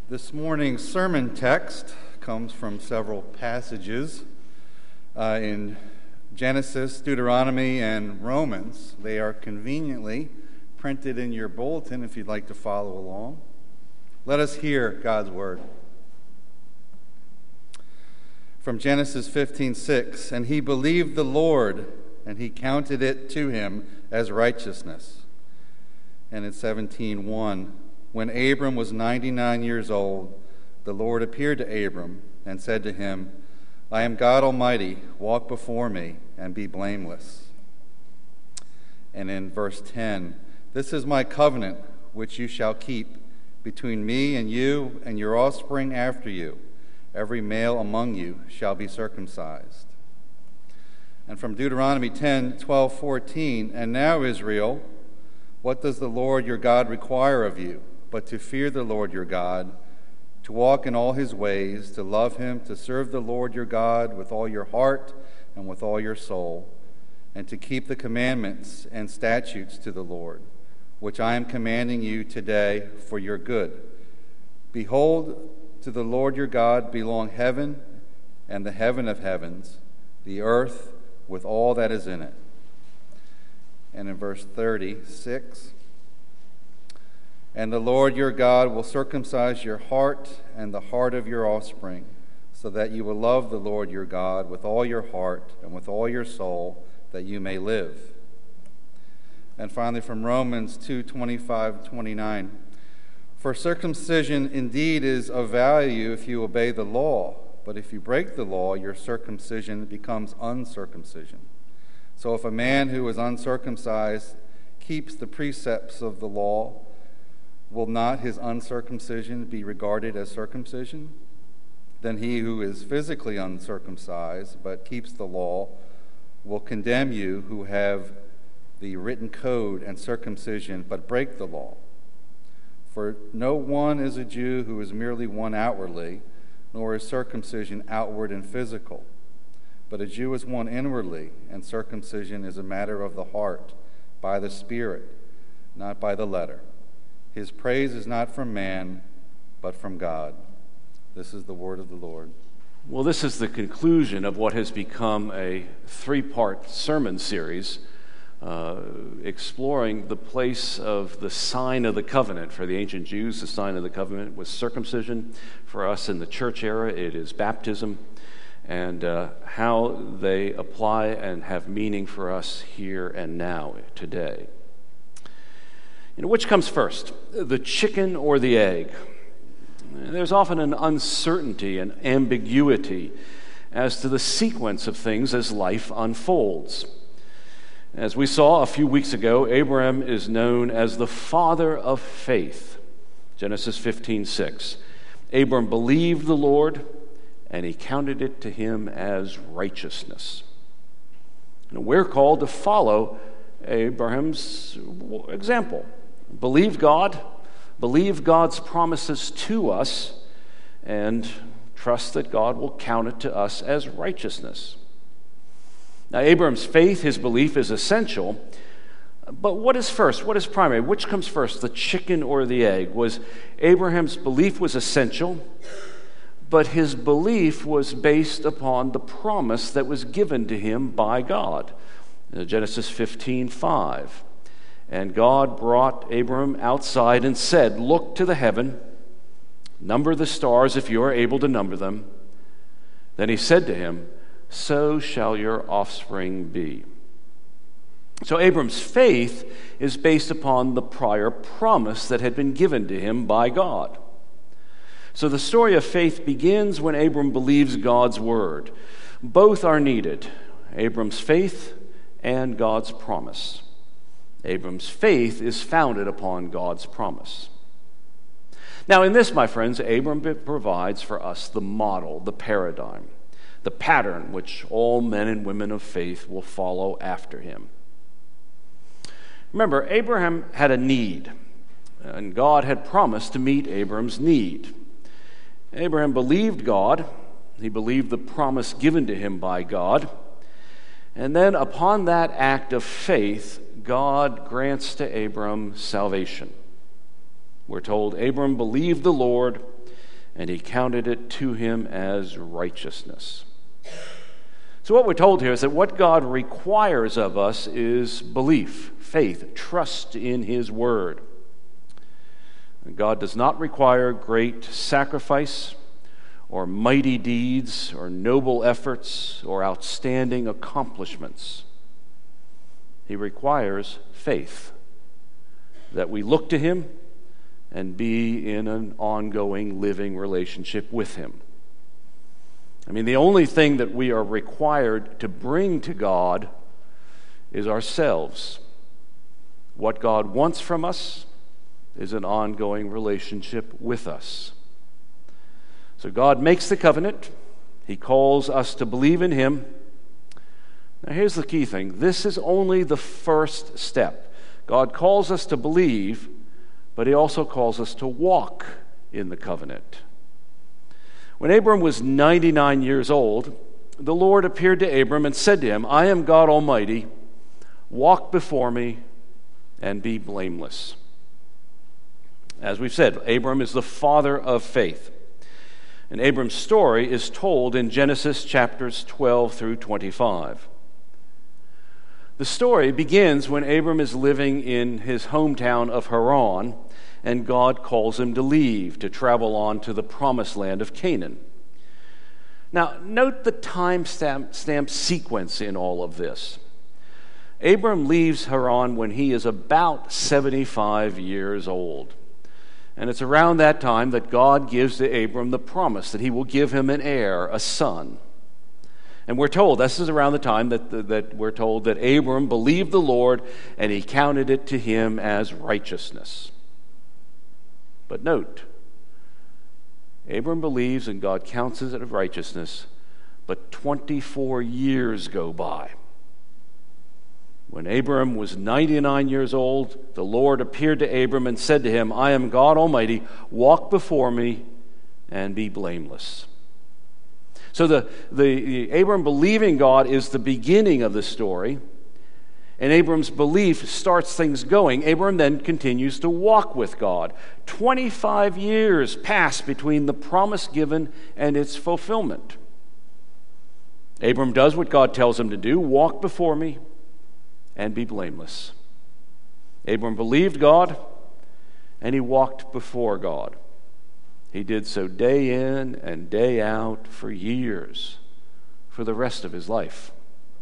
This morning's sermon text comes from several passages in Genesis, Deuteronomy, and Romans. They are conveniently printed in your bulletin if you'd like to follow along. Let us hear God's word. From Genesis 15:6, "And he believed the Lord, and he counted it to him as righteousness." And in 17:1, "When Abram was 99 years old, the Lord appeared to Abram and said to him, 'I am God Almighty, walk before me and be blameless.'" And in verse 10, "This is my covenant which you shall keep between me and you and your offspring after you. Every male among you shall be circumcised." And from Deuteronomy 10:12, 14, "And now, Israel, what does the Lord your God require of you, but to fear the Lord your God, to walk in all his ways, to love him, to serve the Lord your God with all your heart and with all your soul, and to keep the commandments and statutes to the Lord, which I am commanding you today for your good. Behold, to the Lord your God belong heaven and the heaven of heavens, the earth with all that is in it." And in verse 36, "And the Lord your God will circumcise your heart and the heart of your offspring, so that you will love the Lord your God with all your heart and with all your soul, that you may live." And finally from Romans 2:25-29, "For circumcision indeed is of value if you obey the law, but if you break the law, your circumcision becomes uncircumcision. So if a man who is uncircumcised keeps the precepts of the law, will not his uncircumcision be regarded as circumcision? Then he who is physically uncircumcised but keeps the law will condemn you who have the written code and circumcision but break the law. For no one is a Jew who is merely one outwardly, nor is circumcision outward and physical. But a Jew is one inwardly, and circumcision is a matter of the heart, by the Spirit, not by the letter. His praise is not from man, but from God." This is the word of the Lord. Well, this is the conclusion of what has become a three-part sermon series exploring the place of the sign of the covenant. For the ancient Jews, the sign of the covenant was circumcision. For us in the church era, it is baptism, and how they apply and have meaning for us here and now, today. Which comes first, the chicken or the egg? There's often an uncertainty and ambiguity as to the sequence of things as life unfolds. As we saw a few weeks ago, Abraham is known as the father of faith. Genesis 15:6. "Abram believed the Lord, and he counted it to him as righteousness." And we're called to follow Abraham's example. Believe God, believe God's promises to us, and trust that God will count it to us as righteousness. Now, Abraham's faith, his belief, is essential, but what is first? What is primary? Which comes first, the chicken or the egg? Was Abraham's belief was essential, but his belief was based upon the promise that was given to him by God. Genesis 15:5. "And God brought Abram outside and said, 'Look to the heaven, number the stars if you are able to number them.' Then he said to him, 'So shall your offspring be.'" So Abram's faith is based upon the prior promise that had been given to him by God. So the story of faith begins when Abram believes God's word. Both are needed, Abram's faith and God's promise. Abram's faith is founded upon God's promise. Now in this, my friends, Abram provides for us the model, the paradigm, the pattern which all men and women of faith will follow after him. Remember, Abraham had a need, and God had promised to meet Abram's need. Abraham believed God. He believed the promise given to him by God. And then upon that act of faith, God grants to Abram salvation. We're told Abram believed the Lord, and he counted it to him as righteousness. So what we're told here is that what God requires of us is belief, faith, trust in his word. God does not require great sacrifice or mighty deeds or noble efforts or outstanding accomplishments. He requires faith, that we look to him and be in an ongoing living relationship with him. I mean, the only thing that we are required to bring to God is ourselves. What God wants from us is an ongoing relationship with us. So God makes the covenant. He calls us to believe in him. Now here's the key thing. This is only the first step. God calls us to believe, but he also calls us to walk in the covenant. When Abram was 99 years old, the Lord appeared to Abram and said to him, I am God Almighty. Walk before me and be blameless. As we've said, Abram is the father of faith. And Abram's story is told in Genesis chapters 12 through 25. The story begins when Abram is living in his hometown of Haran, and God calls him to leave, to travel on to the promised land of Canaan. Now, note the time-stamp sequence in all of this. Abram leaves Haran when he is about 75 years old. And it's around that time that God gives to Abram the promise that he will give him an heir, a son. And we're told, this is around the time that we're told that Abram believed the Lord and he counted it to him as righteousness. But note, Abram believes and God counts it as righteousness, but 24 years go by. When Abram was 99 years old, the Lord appeared to Abram and said to him, I am God Almighty, walk before me and be blameless. So the Abram believing God is the beginning of the story, and Abram's belief starts things going. Abram then continues to walk with God. 25 years pass between the promise given and its fulfillment. Abram does what God tells him to do, walk before me and be blameless. Abram believed God, and he walked before God. He did so day in and day out for years, for the rest of his life.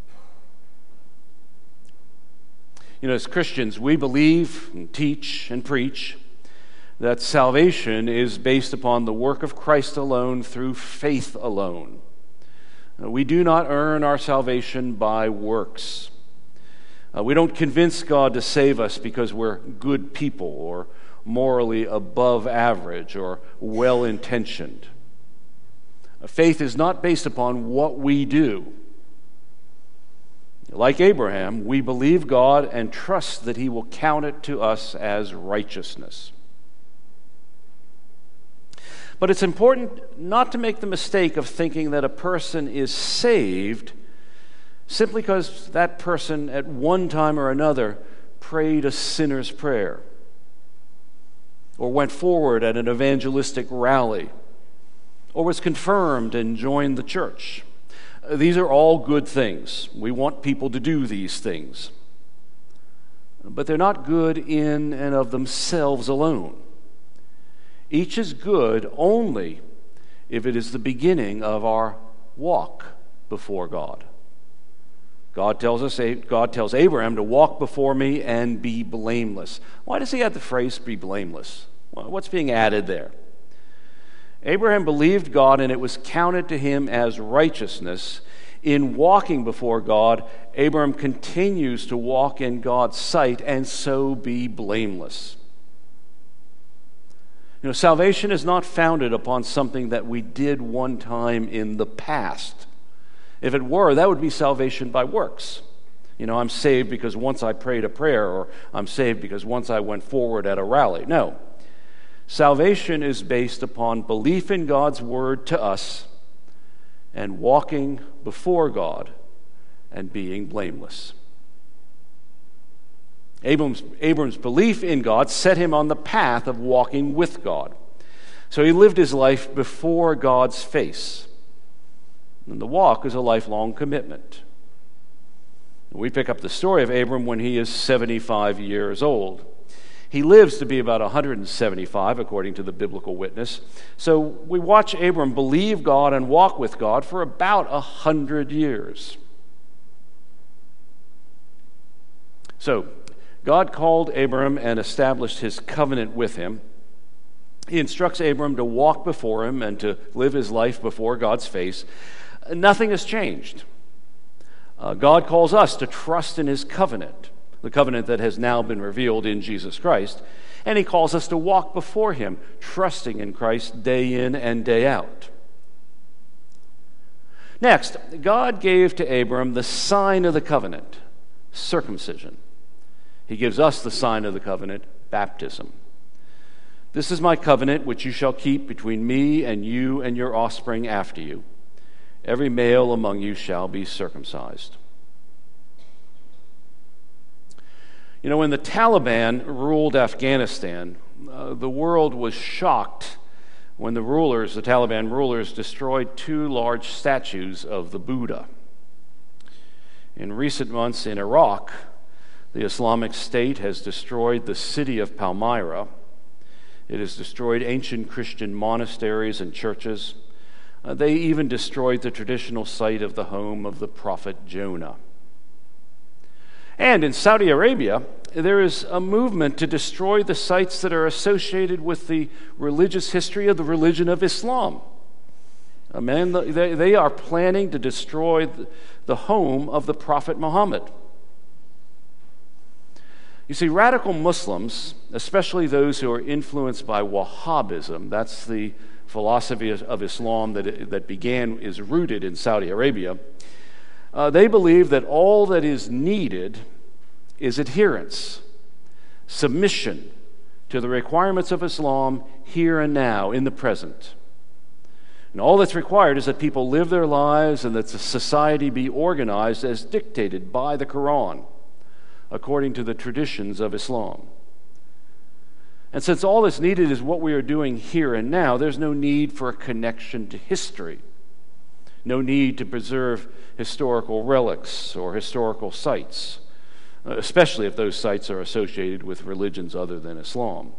You know, as Christians, we believe and teach and preach that salvation is based upon the work of Christ alone through faith alone. We do not earn our salvation by works. We don't convince God to save us because we're good people or morally above average or well-intentioned. Faith is not based upon what we do. Like Abraham, we believe God and trust that he will count it to us as righteousness. But it's important not to make the mistake of thinking that a person is saved simply because that person at one time or another prayed a sinner's prayer or went forward at an evangelistic rally or was confirmed and joined the church. These are all good things. We want people to do these things. But they're not good in and of themselves alone. Each is good only if it is the beginning of our walk before God. God tells Abraham to walk before me and be blameless. Why does he add the phrase be blameless? What's being added there? Abraham believed God, and it was counted to him as righteousness. In walking before God, Abraham continues to walk in God's sight and so be blameless. You know, salvation is not founded upon something that we did one time in the past. If it were, that would be salvation by works. You know, I'm saved because once I prayed a prayer, or I'm saved because once I went forward at a rally. No. Salvation is based upon belief in God's word to us and walking before God and being blameless. Abram's belief in God set him on the path of walking with God. So he lived his life before God's face. And the walk is a lifelong commitment. We pick up the story of Abram when he is 75 years old. He lives to be about 175, according to the biblical witness. So we watch Abram believe God and walk with God for about 100 years. So God called Abram and established his covenant with him. He instructs Abram to walk before him and to live his life before God's face. Nothing has changed. God calls us to trust in his covenant, the covenant that has now been revealed in Jesus Christ, and he calls us to walk before him, trusting in Christ day in and day out. Next, God gave to Abram the sign of the covenant, circumcision. He gives us the sign of the covenant, baptism. This is my covenant which you shall keep between me and you and your offspring after you. Every male among you shall be circumcised. You know, when the Taliban ruled Afghanistan, the world was shocked when the Taliban rulers, destroyed 2 large statues of the Buddha. In recent months in Iraq, the Islamic State has destroyed the city of Palmyra. It has destroyed ancient Christian monasteries and churches. They even destroyed the traditional site of the home of the prophet Jonah. And in Saudi Arabia, there is a movement to destroy the sites that are associated with the religious history of the religion of Islam. They are planning to destroy the home of the prophet Muhammad. You see, radical Muslims, especially those who are influenced by Wahhabism, that's the philosophy of Islam is rooted in Saudi Arabia, they believe that all that is needed is adherence, submission to the requirements of Islam here and now, in the present. And all that's required is that people live their lives and that the society be organized as dictated by the Quran, according to the traditions of Islam. And since all that's needed is what we are doing here and now, there's no need for a connection to history, no need to preserve historical relics or historical sites, especially if those sites are associated with religions other than Islam.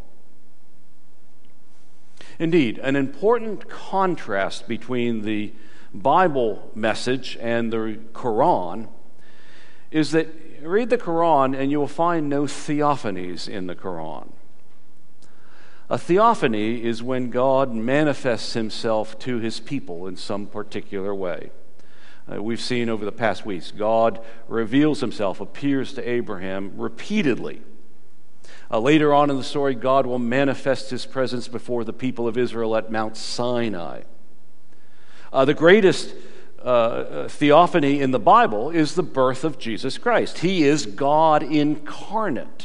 Indeed, an important contrast between the Bible message and the Quran is that read the Quran and you will find no theophanies in the Quran. A theophany is when God manifests himself to his people in some particular way. We've seen over the past weeks, God reveals himself, appears to Abraham repeatedly. Later on in the story, God will manifest his presence before the people of Israel at Mount Sinai. The greatest theophany in the Bible is the birth of Jesus Christ. He is God incarnate.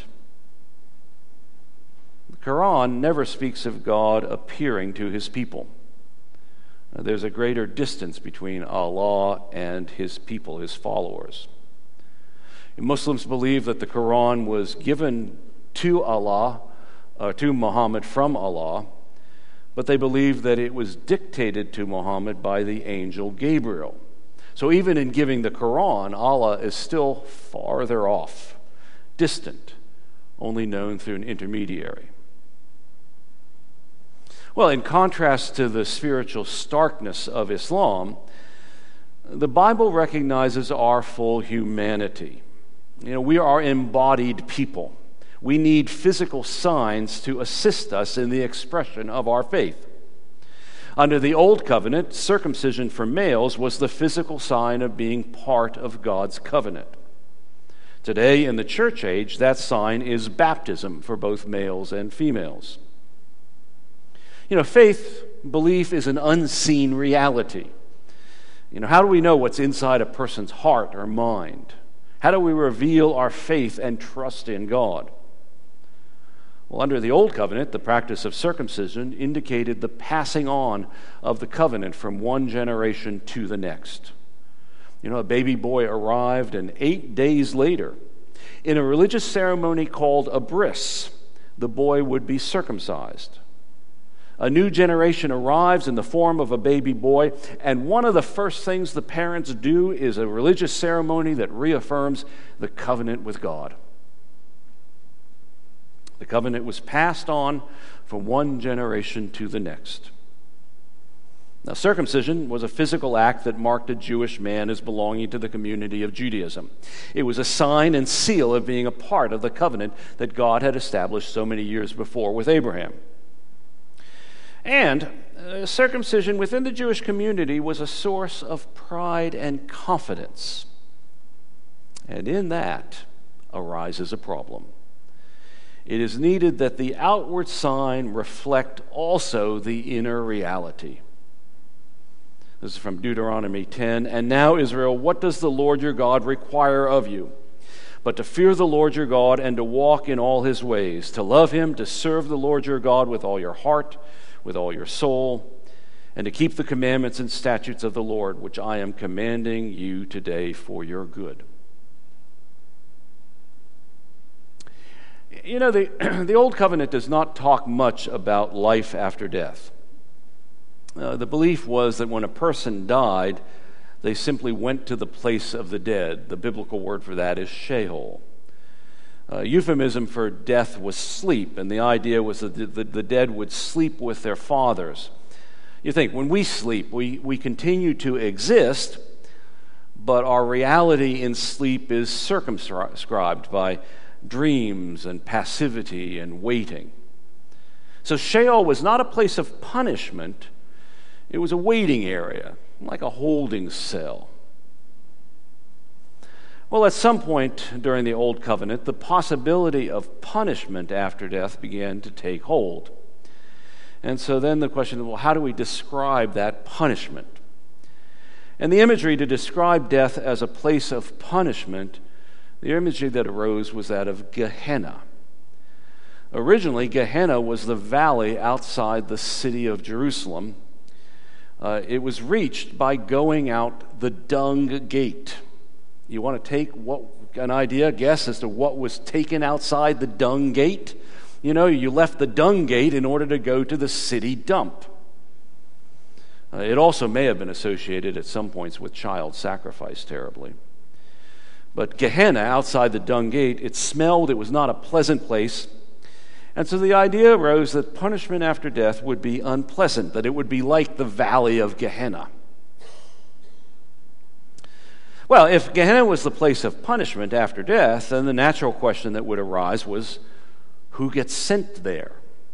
The Quran never speaks of God appearing to his people. There's a greater distance between Allah and his people, his followers. Muslims believe that the Quran was given to Muhammad from Allah, but they believe that it was dictated to Muhammad by the angel Gabriel. So even in giving the Quran, Allah is still farther off, distant, only known through an intermediary. Well, in contrast to the spiritual starkness of Islam, the Bible recognizes our full humanity. We are embodied people. We need physical signs to assist us in the expression of our faith. Under the Old Covenant, circumcision for males was the physical sign of being part of God's covenant. Today, in the church age, that sign is baptism for both males and females. Faith, belief is an unseen reality. How do we know what's inside a person's heart or mind? How do we reveal our faith and trust in God? Well, under the Old Covenant, the practice of circumcision indicated the passing on of the covenant from one generation to the next. A baby boy arrived, and 8 days later, In a religious ceremony called a bris, the boy would be circumcised. A new generation arrives in the form of a baby boy, and one of the first things the parents do is a religious ceremony that reaffirms the covenant with God. The covenant was passed on from one generation to the next. Now, circumcision was a physical act that marked a Jewish man as belonging to the community of Judaism. It was a sign and seal of being a part of the covenant that God had established so many years before with Abraham. And circumcision within the Jewish community was a source of pride and confidence. And in that arises a problem. It is needed that the outward sign reflect also the inner reality. This is from Deuteronomy 10. And now, Israel, what does the Lord your God require of you? But to fear the Lord your God and to walk in all his ways, to love him, to serve the Lord your God with all your heart, with all your soul, and to keep the commandments and statutes of the Lord, which I am commanding you today for your good. You know, the Old Covenant does not talk much about life after death. The belief was that when a person died, they simply went to the place of the dead. The biblical word for that is Sheol. Euphemism for death was sleep, and the idea was that the dead would sleep with their fathers. You think, when we sleep, we continue to exist, but our reality in sleep is circumscribed by dreams and passivity and waiting. So Sheol was not a place of punishment. It was a waiting area, like a holding cell. Well, at some point during the Old Covenant, the possibility of punishment after death began to take hold. And so then the question is, well, how do we describe that punishment? And the imagery to describe death as a place of punishment, the imagery that arose was that of Gehenna. Originally, Gehenna was the valley outside the city of Jerusalem. It was reached by going out the dung gate. You want to take guess as to what was taken outside the dung gate? You know, you left the dung gate in order to go to the city dump. It also may have been associated at some points with child sacrifice terribly. But Gehenna, outside the dung gate, it smelled, it was not a pleasant place. And so the idea arose that punishment after death would be unpleasant, that it would be like the valley of Gehenna. Well, if Gehenna was the place of punishment after death, then the natural question that would arise was, who gets sent there?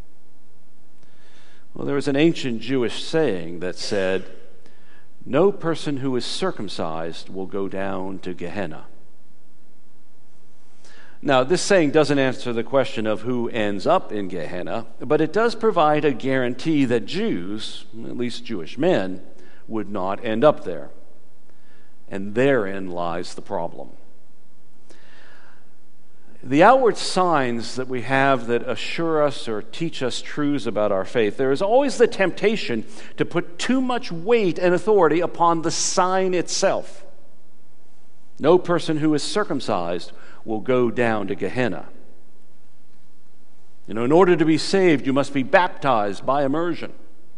Well, there was an ancient Jewish saying that said, no person who is circumcised will go down to Gehenna. Now, this saying doesn't answer the question of who ends up in Gehenna, but it does provide a guarantee that Jews, at least Jewish men, would not end up there. And therein lies the problem. The outward signs that we have that assure us or teach us truths about our faith, there is always the temptation to put too much weight and authority upon the sign itself. No person who is circumcised will go down to Gehenna. You know, in order to be saved, you must be baptized by immersion.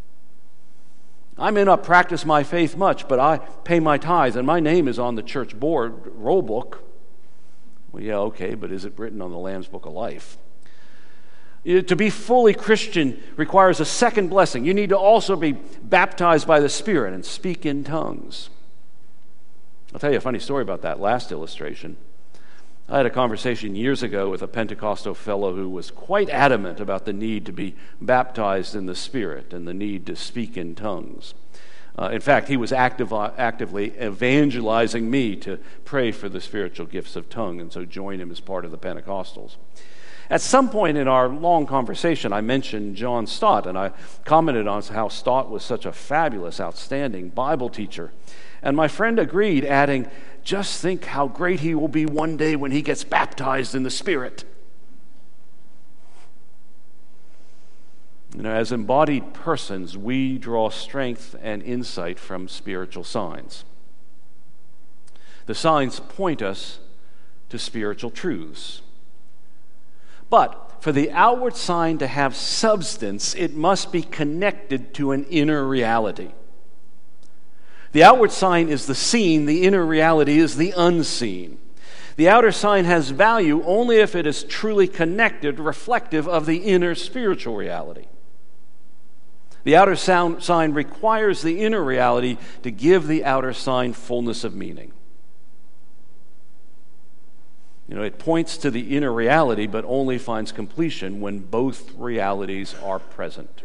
I may not practice my faith much, but I pay my tithes, and my name is on the church board roll book. Well, yeah, okay, but is it written on the Lamb's Book of Life? To be fully Christian requires a second blessing. You need to also be baptized by the Spirit and speak in tongues. I'll tell you a funny story about that last illustration. I had a conversation years ago with a Pentecostal fellow who was quite adamant about the need to be baptized in the Spirit and the need to speak in tongues. In fact, he was actively evangelizing me to pray for the spiritual gifts of tongue, and so join him as part of the Pentecostals. At some point in our long conversation, I mentioned John Stott, and I commented on how Stott was such a fabulous, outstanding Bible teacher. And my friend agreed, adding, just think how great he will be one day when he gets baptized in the Spirit. You know, as embodied persons, we draw strength and insight from spiritual signs. The signs point us to spiritual truths. But for the outward sign to have substance, it must be connected to an inner reality. The outward sign is the seen, the inner reality is the unseen. The outer sign has value only if it is truly connected, reflective of the inner spiritual reality. The outer sign requires the inner reality to give the outer sign fullness of meaning. It points to the inner reality, but only finds completion when both realities are present.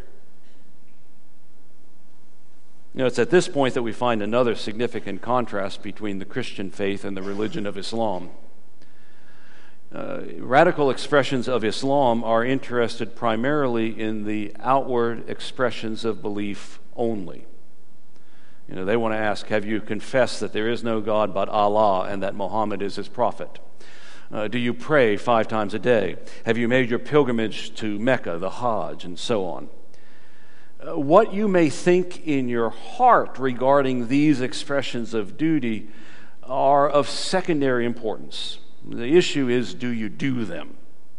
It's at this point that we find another significant contrast between the Christian faith and the religion of Islam. Radical expressions of Islam are interested primarily in the outward expressions of belief only. They want to ask, have you confessed that there is no God but Allah and that Muhammad is his prophet? Do you pray 5 times a day? Have you made your pilgrimage to Mecca, the Hajj, and so on? What you may think in your heart regarding these expressions of duty are of secondary importance. The issue is, do you do them?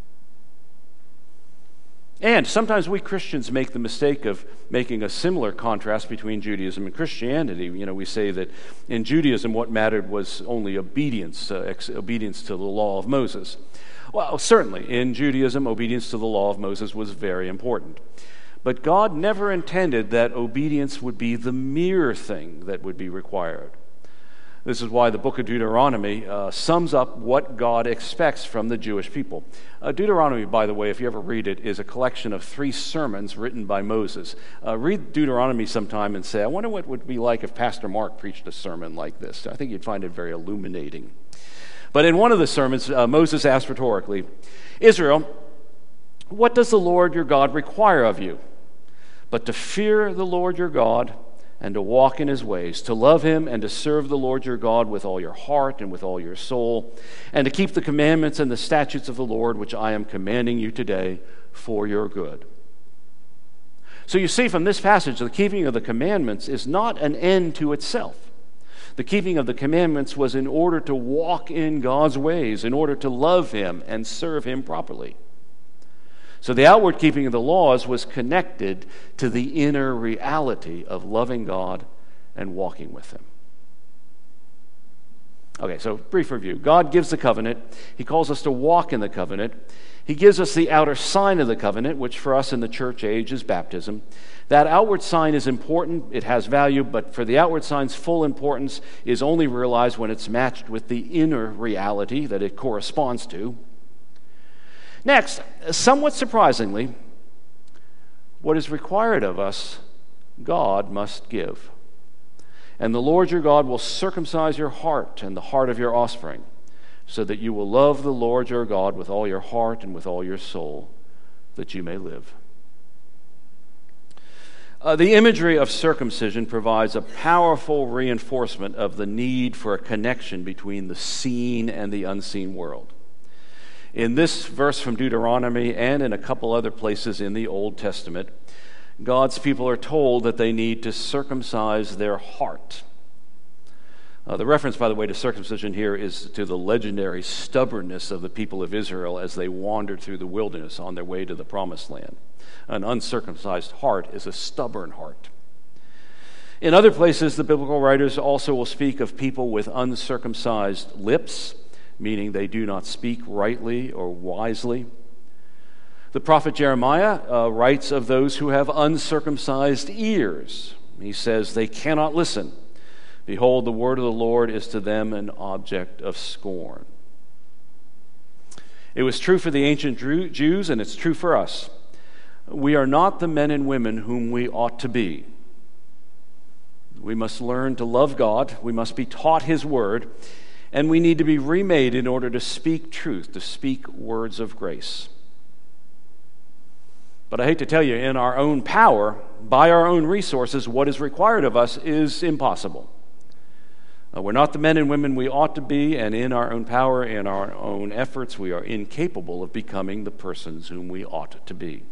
And sometimes we Christians make the mistake of making a similar contrast between Judaism and Christianity. We say that in Judaism what mattered was only obedience to the law of Moses. Well, certainly in Judaism, obedience to the law of Moses was very important. But God never intended that obedience would be the mere thing that would be required. This is why the book of Deuteronomy sums up what God expects from the Jewish people. Deuteronomy, by the way, if you ever read it, is a collection of 3 sermons written by Moses. Read Deuteronomy sometime and say, I wonder what it would be like if Pastor Mark preached a sermon like this. I think you'd find it very illuminating. But in one of the sermons, Moses asked rhetorically, Israel, what does the Lord your God require of you? But to fear the Lord your God and to walk in his ways, to love him and to serve the Lord your God with all your heart and with all your soul, and to keep the commandments and the statutes of the Lord, which I am commanding you today for your good. So you see from this passage, the keeping of the commandments is not an end to itself. The keeping of the commandments was in order to walk in God's ways, in order to love him and serve him properly. So the outward keeping of the laws was connected to the inner reality of loving God and walking with him. Okay, so brief review. God gives the covenant. He calls us to walk in the covenant. He gives us the outer sign of the covenant, which for us in the church age is baptism. That outward sign is important. It has value, but for the outward sign's full importance is only realized when it's matched with the inner reality that it corresponds to. Next, somewhat surprisingly, what is required of us, God must give. And the Lord your God will circumcise your heart and the heart of your offspring, so that you will love the Lord your God with all your heart and with all your soul, that you may live. The imagery of circumcision provides a powerful reinforcement of the need for a connection between the seen and the unseen world. In this verse from Deuteronomy and in a couple other places in the Old Testament, God's people are told that they need to circumcise their heart. The reference, by the way, to circumcision here is to the legendary stubbornness of the people of Israel as they wandered through the wilderness on their way to the Promised Land. An uncircumcised heart is a stubborn heart. In other places, the biblical writers also will speak of people with uncircumcised lips, meaning they do not speak rightly or wisely. The prophet Jeremiah writes of those who have uncircumcised ears. He says, they cannot listen. Behold, the word of the Lord is to them an object of scorn. It was true for the ancient Jews, and it's true for us. We are not the men and women whom we ought to be. We must learn to love God. We must be taught his word. And we need to be remade in order to speak truth, to speak words of grace. But I hate to tell you, in our own power, by our own resources, what is required of us is impossible. We're not the men and women we ought to be, and in our own power, in our own efforts, we are incapable of becoming the persons whom we ought to be.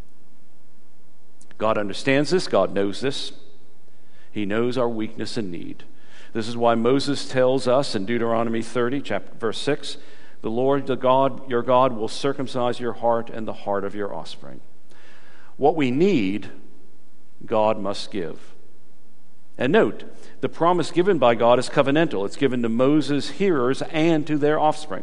God understands this. God knows this. He knows our weakness and need. This is why Moses tells us in Deuteronomy 30, verse 6, The Lord, your God, will circumcise your heart and the heart of your offspring. What we need, God must give. And note, the promise given by God is covenantal. It's given to Moses' hearers and to their offspring.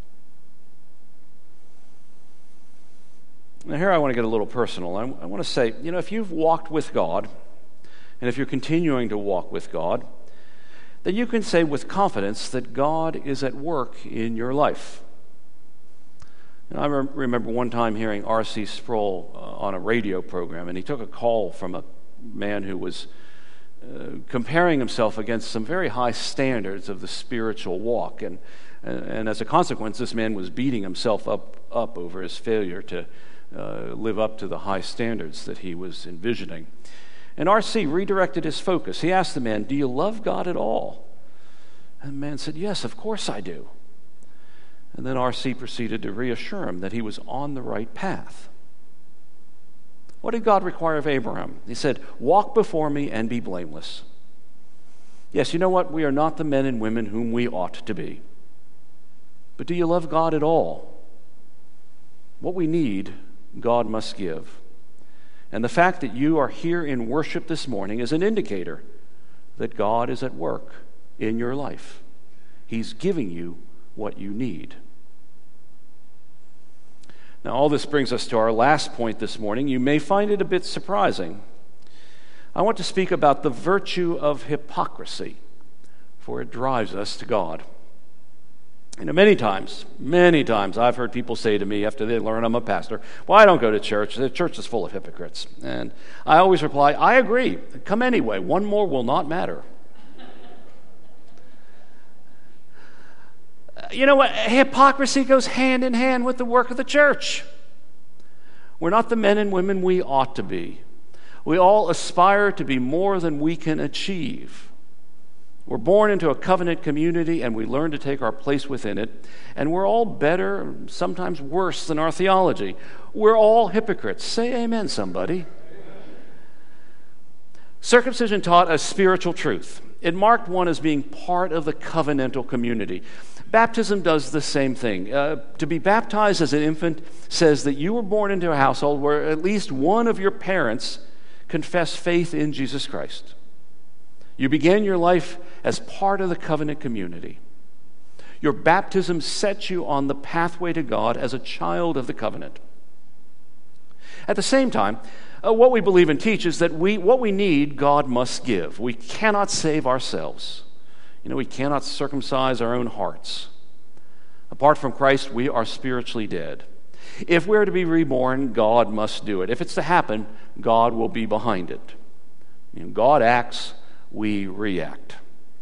Now here I want to get a little personal. I want to say, if you've walked with God, and if you're continuing to walk with God, then you can say with confidence that God is at work in your life. I remember one time hearing R.C. Sproul on a radio program, and he took a call from a man who was comparing himself against some very high standards of the spiritual walk. And as a consequence, this man was beating himself up over his failure to live up to the high standards that he was envisioning. And R.C. redirected his focus. He asked the man, "Do you love God at all?" And the man said, "Yes, of course I do." And then R.C. proceeded to reassure him that he was on the right path. What did God require of Abraham? He said, "Walk before me and be blameless." Yes, you know what? We are not the men and women whom we ought to be. But do you love God at all? What we need, God must give. And the fact that you are here in worship this morning is an indicator that God is at work in your life. He's giving you what you need. Now, all this brings us to our last point this morning. You may find it a bit surprising. I want to speak about the virtue of hypocrisy, for it drives us to God. Many times, I've heard people say to me after they learn I'm a pastor, "Well, I don't go to church. The church is full of hypocrites." And I always reply, "I agree. Come anyway. One more will not matter." You know what? Hypocrisy goes hand in hand with the work of the church. We're not the men and women we ought to be. We all aspire to be more than we can achieve. We're born into a covenant community, and we learn to take our place within it. And we're all better, sometimes worse, than our theology. We're all hypocrites. Say amen, somebody. Circumcision taught a spiritual truth. It marked one as being part of the covenantal community. Baptism does the same thing. To be baptized as an infant says that you were born into a household where at least one of your parents confessed faith in Jesus Christ. You began your life as part of the covenant community. Your baptism sets you on the pathway to God as a child of the covenant. At the same time, what we believe and teach is that what we need, God must give. We cannot save ourselves. We cannot circumcise our own hearts. Apart from Christ, we are spiritually dead. If we're to be reborn, God must do it. If it's to happen, God will be behind it. God acts, we react.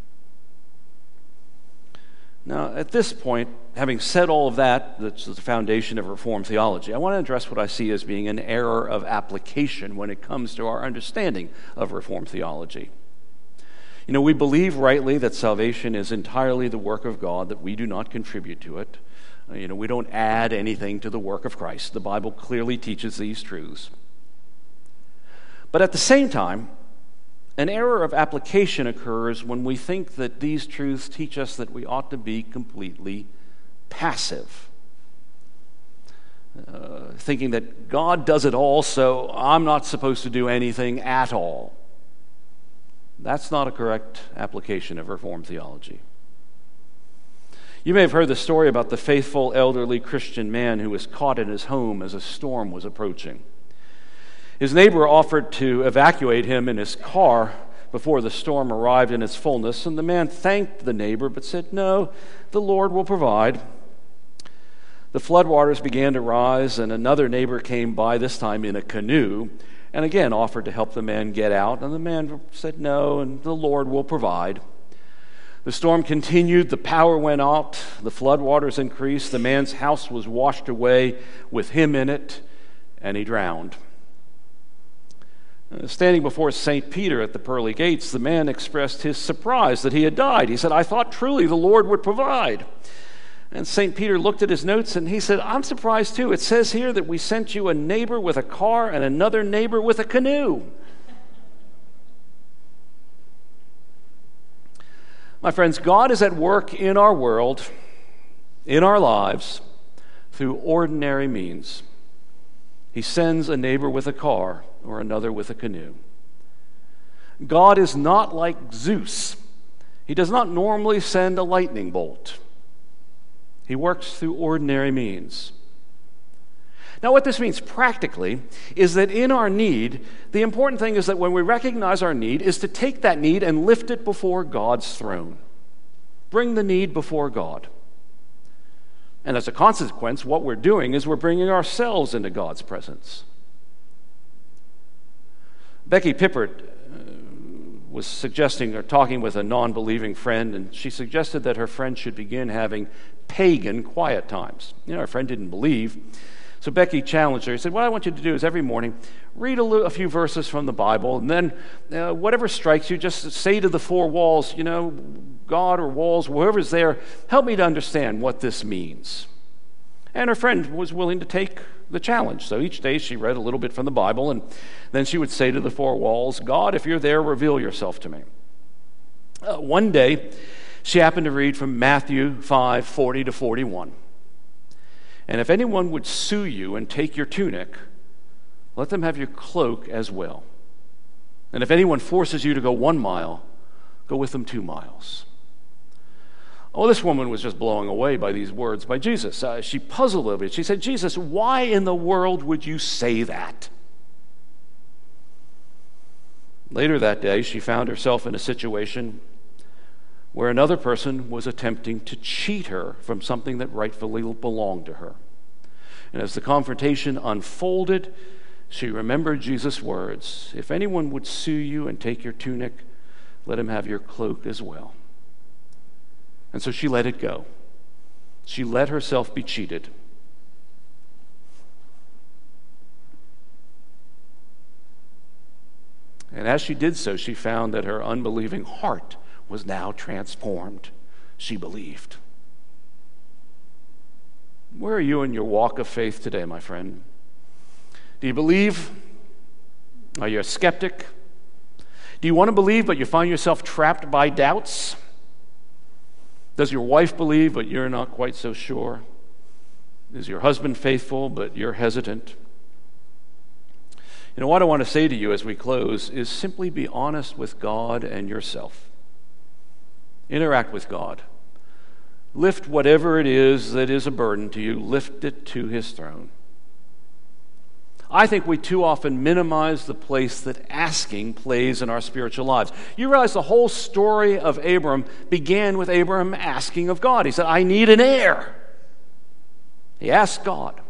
Now, at this point, having said all of that, that's the foundation of Reformed theology, I want to address what I see as being an error of application when it comes to our understanding of Reformed theology. We believe rightly that salvation is entirely the work of God, that we do not contribute to it. We don't add anything to the work of Christ. The Bible clearly teaches these truths. But at the same time, an error of application occurs when we think that these truths teach us that we ought to be completely passive. Thinking that God does it all, so I'm not supposed to do anything at all. That's not a correct application of Reformed theology. You may have heard the story about the faithful elderly Christian man who was caught in his home as a storm was approaching. His neighbor offered to evacuate him in his car before the storm arrived in its fullness, and the man thanked the neighbor but said, "No, the Lord will provide." The floodwaters began to rise, and another neighbor came by, this time in a canoe, and again offered to help the man get out, and the man said no, and the Lord will provide. The storm continued, the power went out, the floodwaters increased, the man's house was washed away with him in it, and he drowned. Standing before St. Peter at the pearly gates, the man expressed his surprise that he had died. He said, "I thought truly the Lord would provide." And St. Peter looked at his notes and he said, "I'm surprised too. It says here that we sent you a neighbor with a car and another neighbor with a canoe." My friends, God is at work in our world in our lives through ordinary means. He sends a neighbor with a car or another with a canoe. God is not like Zeus. He does not normally send a lightning bolt. He works through ordinary means. Now, what this means practically is that in our need, the important thing is that when we recognize our need is to take that need and lift it before God's throne. Bring the need before God. And as a consequence, what we're doing is we're bringing ourselves into God's presence. Becky Pippert was suggesting or talking with a non-believing friend, and she suggested that her friend should begin having pagan quiet times. Her friend didn't believe. So Becky challenged her. He said, what I want you to do is every morning read a few verses from the Bible, and then whatever strikes you, just say to the four walls, God or walls, whoever's there, help me to understand what this means. And her friend was willing to take the challenge. So each day she read a little bit from the Bible, and then she would say to the four walls, God, if you're there, reveal yourself to me. One day, she happened to read from Matthew 5:40 to 41. And if anyone would sue you and take your tunic, let them have your cloak as well. And if anyone forces you to go 1 mile, go with them 2 miles. Oh, this woman was just blown away by these words by Jesus. She puzzled over it. She said, Jesus, why in the world would you say that? Later that day, she found herself in a situation where another person was attempting to cheat her from something that rightfully belonged to her. And as the confrontation unfolded, she remembered Jesus' words, if anyone would sue you and take your tunic, let him have your cloak as well. And so she let it go. She let herself be cheated. And as she did so, she found that her unbelieving heart was now transformed. She believed. Where are you in your walk of faith today, my friend? Do you believe? Are you a skeptic? Do you want to believe, but you find yourself trapped by doubts? Does your wife believe, but you're not quite so sure? Is your husband faithful, but you're hesitant? What I want to say to you as we close is simply be honest with God and yourself. Interact with God. Lift whatever it is that is a burden to you, lift it to his throne. I think we too often minimize the place that asking plays in our spiritual lives. You realize the whole story of Abram began with Abram asking of God. He said, I need an heir. He asked God.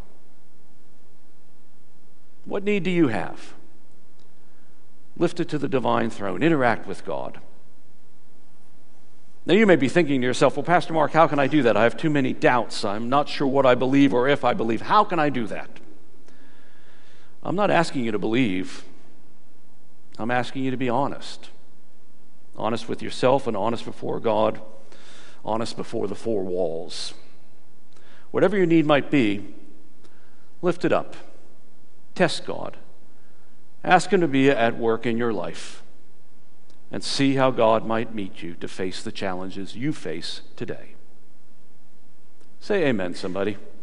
What need do you have? Lift it to the divine throne. Interact with God. Now you may be thinking to yourself, well, Pastor Mark, how can I do that? I have too many doubts. I'm not sure what I believe or if I believe. How can I do that? I'm not asking you to believe. I'm asking you to be honest. Honest with yourself and honest before God. Honest before the four walls. Whatever your need might be, lift it up. Test God. Ask him to be at work in your life. And see how God might meet you to face the challenges you face today. Say amen, somebody.